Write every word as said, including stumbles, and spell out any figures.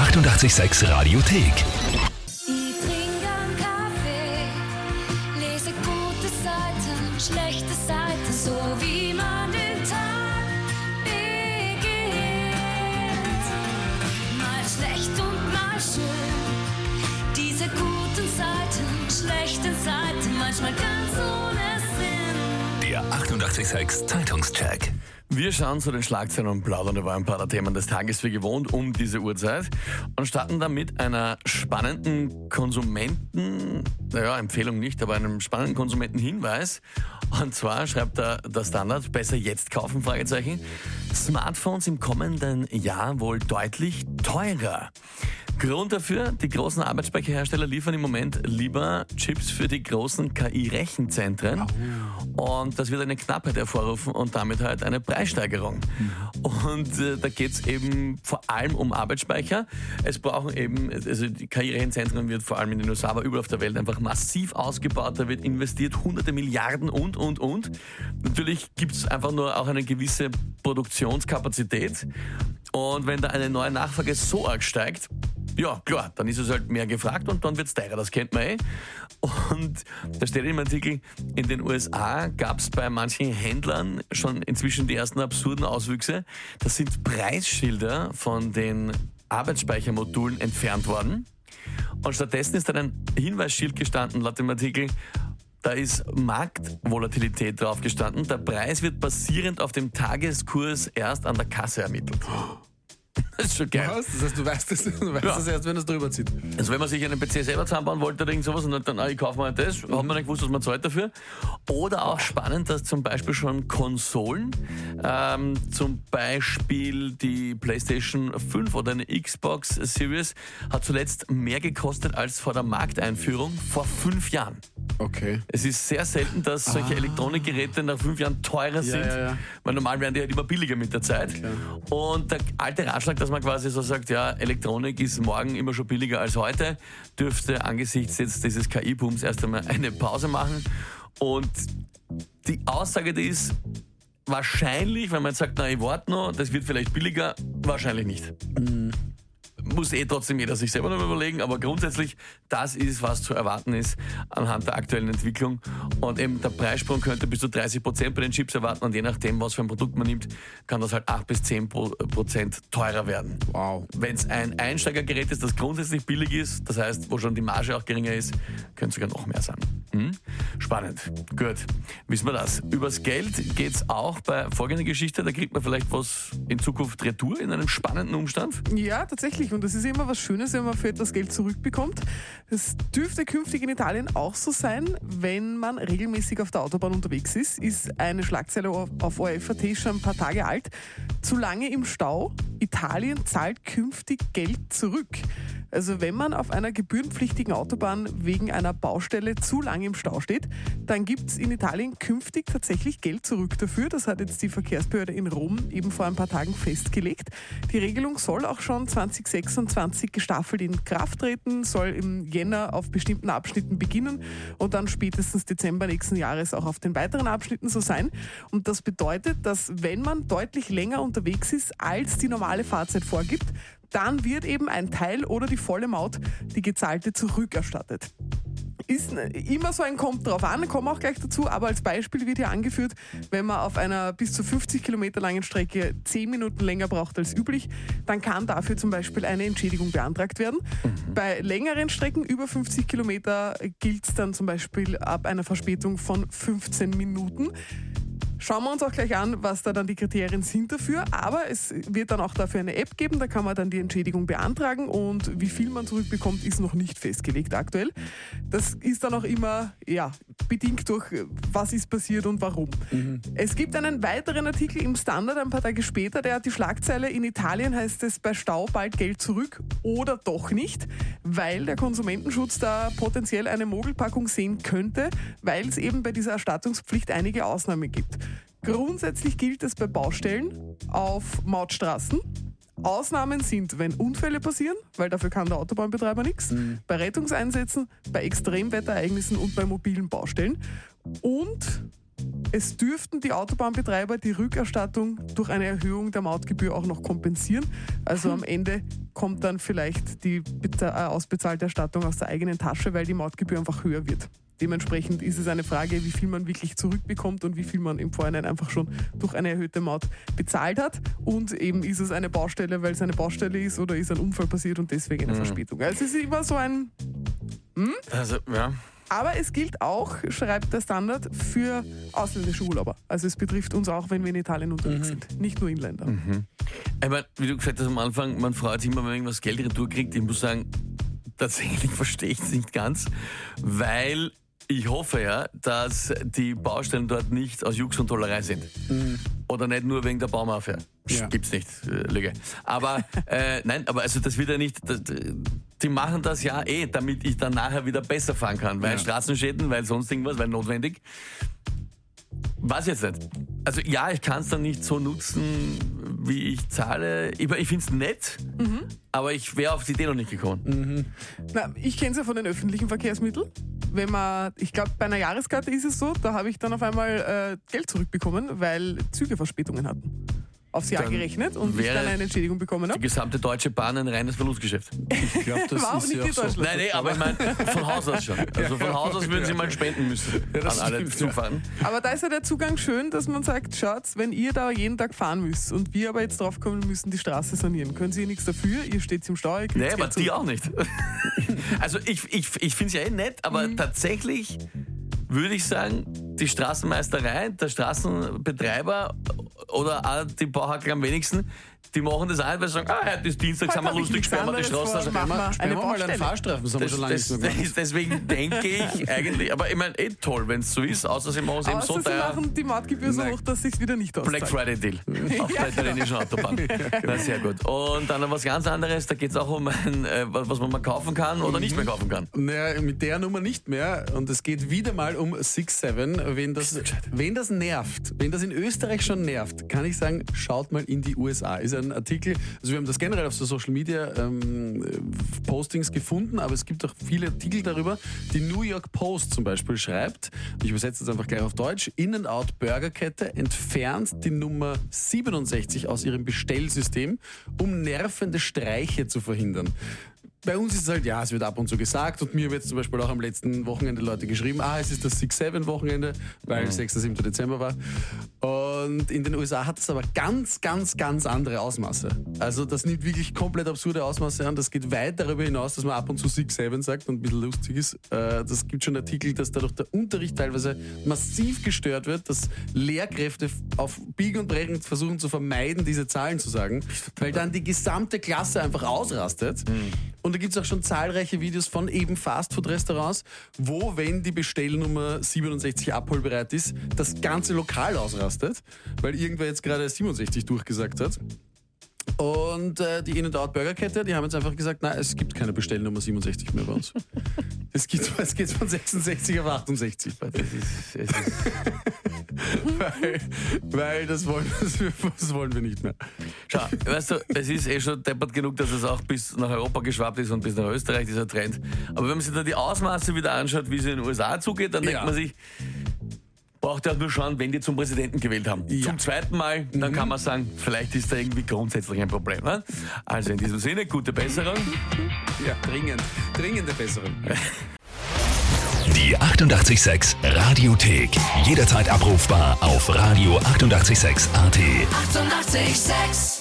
achtundachtzig Komma sechs Radiothek. Ich trinke einen Kaffee, lese gute Seiten, schlechte Seiten, so wie man den Tag beginnt. Mal schlecht und mal schön, diese guten Seiten, schlechten Seiten, manchmal ganz ohne Sinn. Der achtundachtzig Komma sechs Zeitungscheck. Wir schauen zu den Schlagzeilen und plaudern über ein paar der Themen des Tages wie gewohnt um diese Uhrzeit und starten dann mit einer spannenden Konsumenten, naja, Empfehlung nicht, aber einem spannenden Konsumentenhinweis. Und zwar schreibt da der Standard, besser jetzt kaufen, Fragezeichen. Smartphones im kommenden Jahr wohl deutlich teurer. Grund dafür, die großen Arbeitsspeicherhersteller liefern im Moment lieber Chips für die großen K I-Rechenzentren. Und das wird eine Knappheit hervorrufen und damit halt eine Preissteigerung. Und äh, da geht es eben vor allem um Arbeitsspeicher. Es brauchen eben, also die K I-Rechenzentren wird vor allem in den U S A, aber überall auf der Welt einfach massiv ausgebaut. Da wird investiert, hunderte Milliarden und, und, und. Natürlich gibt es einfach nur auch eine gewisse Produktionskapazität. Und wenn da eine neue Nachfrage so arg steigt, ja, klar, dann ist es halt mehr gefragt und dann wird es teurer, das kennt man eh. Und da steht im Artikel, in den U S A gab es bei manchen Händlern schon inzwischen die ersten absurden Auswüchse. Das sind Preisschilder von den Arbeitsspeichermodulen entfernt worden. Und stattdessen ist dann ein Hinweisschild gestanden, laut dem Artikel, da ist Marktvolatilität drauf gestanden. Der Preis wird basierend auf dem Tageskurs erst an der Kasse ermittelt. Das ist schon geil. Was? Das heißt, du weißt das, du weißt Ja. das erst, wenn es drüber zieht. Also wenn man sich einen P C selber zusammenbauen wollte oder irgend sowas und dann, ah, ich kaufe mal das, mhm. hat man nicht gewusst, was man zahlt dafür. Oder auch spannend, dass zum Beispiel schon Konsolen, ähm, zum Beispiel die PlayStation fünf oder eine Xbox Series, hat zuletzt mehr gekostet als vor der Markteinführung vor fünf Jahren. Okay. Es ist sehr selten, dass solche Ah. Elektronikgeräte nach fünf Jahren teurer sind, ja, ja. weil normal werden die halt immer billiger mit der Zeit. Klar. Und der alte Ratschlag, dass man quasi so sagt, ja, Elektronik ist morgen immer schon billiger als heute, dürfte angesichts jetzt dieses K I-Booms erst einmal eine Pause machen. Und die Aussage, die ist wahrscheinlich, wenn man jetzt sagt, na, ich warte noch, das wird vielleicht billiger, wahrscheinlich nicht. Mhm. Muss eh trotzdem jeder sich selber noch überlegen, aber grundsätzlich, das ist, was zu erwarten ist anhand der aktuellen Entwicklung. Und eben der Preissprung könnte bis zu dreißig Prozent bei den Chips erwarten und je nachdem, was für ein Produkt man nimmt, kann das halt acht bis zehn Prozent teurer werden. Wow. Wenn es ein Einsteigergerät ist, das grundsätzlich billig ist, das heißt, wo schon die Marge auch geringer ist, könnte es sogar noch mehr sein. Hm? Spannend. Gut. Wissen wir das. Übers Geld geht's auch bei folgender Geschichte. Da kriegt man vielleicht was in Zukunft retour in einem spannenden Umstand. Ja, tatsächlich. Und das ist immer was Schönes, wenn man für etwas Geld zurückbekommt. Das dürfte künftig in Italien auch so sein, wenn man regelmäßig auf der Autobahn unterwegs ist. Ist eine Schlagzeile auf O R F Punkt A T schon ein paar Tage alt. Zu lange im Stau. Italien zahlt künftig Geld zurück. Also wenn man auf einer gebührenpflichtigen Autobahn wegen einer Baustelle zu lange im Stau steht, dann gibt es in Italien künftig tatsächlich Geld zurück dafür. Das hat jetzt die Verkehrsbehörde in Rom eben vor ein paar Tagen festgelegt. Die Regelung soll auch schon zwanzig sechsundzwanzig gestaffelt in Kraft treten, soll im Jänner auf bestimmten Abschnitten beginnen und dann spätestens Dezember nächsten Jahres auch auf den weiteren Abschnitten so sein. Und das bedeutet, dass wenn man deutlich länger unterwegs ist, als die normale Fahrzeit vorgibt, dann wird eben ein Teil oder die volle Maut, die gezahlte, zurückerstattet. Ist immer so ein kommt drauf an, kommen auch gleich dazu, aber als Beispiel wird ja angeführt, wenn man auf einer bis zu fünfzig Kilometer langen Strecke zehn Minuten länger braucht als üblich, dann kann dafür zum Beispiel eine Entschädigung beantragt werden. Mhm. Bei längeren Strecken über fünfzig Kilometer gilt es dann zum Beispiel ab einer Verspätung von fünfzehn Minuten. Schauen wir uns auch gleich an, was da dann die Kriterien sind dafür. Aber es wird dann auch dafür eine App geben, da kann man dann die Entschädigung beantragen und wie viel man zurückbekommt, ist noch nicht festgelegt aktuell. Das ist dann auch immer ja, bedingt durch, was ist passiert und warum. Mhm. Es gibt einen weiteren Artikel im Standard ein paar Tage später, der hat die Schlagzeile, in Italien heißt es bei Stau bald Geld zurück oder doch nicht, weil der Konsumentenschutz da potenziell eine Mogelpackung sehen könnte, weil es eben bei dieser Erstattungspflicht einige Ausnahmen gibt. Grundsätzlich gilt es bei Baustellen auf Mautstraßen. Ausnahmen sind, wenn Unfälle passieren, weil dafür kann der Autobahnbetreiber nichts, mhm. bei Rettungseinsätzen, bei Extremwetterereignissen und bei mobilen Baustellen. Und Es dürften die Autobahnbetreiber die Rückerstattung durch eine Erhöhung der Mautgebühr auch noch kompensieren. Also am Ende kommt dann vielleicht die beza- äh, ausbezahlte Erstattung aus der eigenen Tasche, weil die Mautgebühr einfach höher wird. Dementsprechend ist es eine Frage, wie viel man wirklich zurückbekommt und wie viel man im Vorhinein einfach schon durch eine erhöhte Maut bezahlt hat. Und eben ist es eine Baustelle, weil es eine Baustelle ist, oder ist ein Unfall passiert und deswegen eine Verspätung. Also es ist immer so ein... Hm? Also, ja. Aber es gilt auch, schreibt der Standard, für ausländische Urlauber. Also es betrifft uns auch, wenn wir in Italien unterwegs Mhm. sind. Nicht nur Inländer. Mhm. Ich meine, wie du gesagt hast am Anfang, man freut sich immer, wenn man irgendwas Geld retour kriegt. Ich muss sagen, tatsächlich verstehe ich es nicht ganz, weil ich hoffe ja, dass die Baustellen dort nicht aus Jux und Tollerei sind. Mhm. Oder nicht nur wegen der Baumafia. Ja. Gibt's nicht, äh, Lüge. Aber äh, nein, aber also das wird ja nicht. Das, die machen das ja eh, damit ich dann nachher wieder besser fahren kann. Weil Ja. Straßenschäden, weil sonst irgendwas, weil notwendig. Weiß jetzt nicht. Also ja, ich kann es dann nicht so nutzen, wie ich zahle. Ich, ich finde es nett, aber ich wäre auf die Idee noch nicht gekommen. Na, ich kenne es ja von den öffentlichen Verkehrsmitteln. Wenn man, ich glaube, bei einer Jahreskarte ist es so, da habe ich dann auf einmal äh, Geld zurückbekommen, weil Züge Verspätungen hatten. Aufs Jahr Dann gerechnet und ich wäre dann eine Entschädigung bekommen Die habe. gesamte Deutsche Bahn ein reines Verlustgeschäft. Ich glaube, das War auch ist nicht ja in auch so. Deutschland. Nein, nee, aber ich meine, von Haus aus schon. Also von Haus aus würden sie mal spenden müssen Ja, das an alle stimmt, Zugfahren. Aber da ist ja der Zugang schön, dass man sagt, schaut, wenn ihr da jeden Tag fahren müsst und wir aber jetzt draufkommen, wir müssen die Straße sanieren, können Sie nichts dafür, ihr steht im Stau, ihr kriegt Nee, Geld aber die zurück. auch nicht. Also ich, ich, ich finde es ja eh nett, aber Mhm. tatsächlich würde ich sagen, die Straßenmeisterei, der Straßenbetreiber oder auch die Bauhackler am wenigsten, die machen das auch, weil sie sagen, ah, heute ist Dienstag, Heute sind wir hab ich lustig, nichts sperren wir die anderes Straße. vor, Also, machen wir Sperren eine wir mal einen Baustelle. Fahrstreifen, das haben wir das, schon lange das, nicht mehr gemacht. das, deswegen denke ich eigentlich, aber ich meine, eh toll, wenn es so ist, außer sie machen es eben Außer so sie teuer. machen die Mautgebühr so Nein. hoch, dass es sich wieder nicht Black auszahlt. Friday Deal auf der italienischen Autobahn. Na, sehr gut. Und dann noch was ganz anderes, da geht es auch um ein, äh, was man mal kaufen kann oder nicht mehr kaufen kann. Naja, mit der Nummer nicht mehr. Und es geht wieder mal um six seven. Wen das, wen das nervt, wenn das in Österreich schon nervt, kann ich sagen, schaut mal in die U S A. Ist ein Artikel, also wir haben das generell auf so Social Media ähm, Postings gefunden, aber es gibt auch viele Artikel darüber. Die New York Post zum Beispiel schreibt, ich übersetze das einfach gleich auf Deutsch, In-N-Out Burgerkette entfernt die Nummer siebenundsechzig aus ihrem Bestellsystem, um nervende Streiche zu verhindern. Bei uns ist es halt, ja, es wird ab und zu gesagt und mir wird zum Beispiel auch am letzten Wochenende Leute geschrieben, ah, es ist das six seven Wochenende, weil Mhm. sechster siebter Dezember war. Und in den U S A hat es aber ganz, ganz, ganz andere Ausmaße. Also das nimmt wirklich komplett absurde Ausmaße an. Das geht weit darüber hinaus, dass man ab und zu six seven sagt und ein bisschen lustig ist. Äh, Das gibt schon Artikel, dass dadurch der Unterricht teilweise massiv gestört wird, dass Lehrkräfte auf Biegen und Brechen versuchen zu vermeiden, diese Zahlen zu sagen, weil dann die gesamte Klasse einfach ausrastet. Und da gibt es auch schon zahlreiche Videos von eben Fastfood-Restaurants, wo, wenn die Bestellnummer siebenundsechzig abholbereit ist, das ganze Lokal ausrastet, weil irgendwer jetzt gerade siebenundsechzig durchgesagt hat. Und äh, die In-N-Out Burgerkette, die haben jetzt einfach gesagt, nein, es gibt keine Bestellnummer siebenundsechzig mehr bei uns. Es geht, es geht von sechsundsechzig auf achtundsechzig. Das ist, es ist, Weil, weil das, wollen, das wollen wir nicht mehr. schau, weißt du, es ist eh schon deppert genug, dass es auch bis nach Europa geschwappt ist und bis nach Österreich, dieser Trend. Aber wenn man sich da die Ausmaße wieder anschaut, wie es in den U S A zugeht, dann Ja. denkt man sich, braucht ja auch nur schauen, wenn die zum Präsidenten gewählt haben. Ja. Zum zweiten Mal, dann kann man sagen, vielleicht ist da irgendwie grundsätzlich ein Problem. Ne? Also in diesem Sinne, gute Besserung. Ja, dringend. Dringende Besserung. Die achtundachtzig Komma sechs Radiothek. Jederzeit abrufbar auf radio achtundachtzig Komma sechs A T. Eighty-eight point six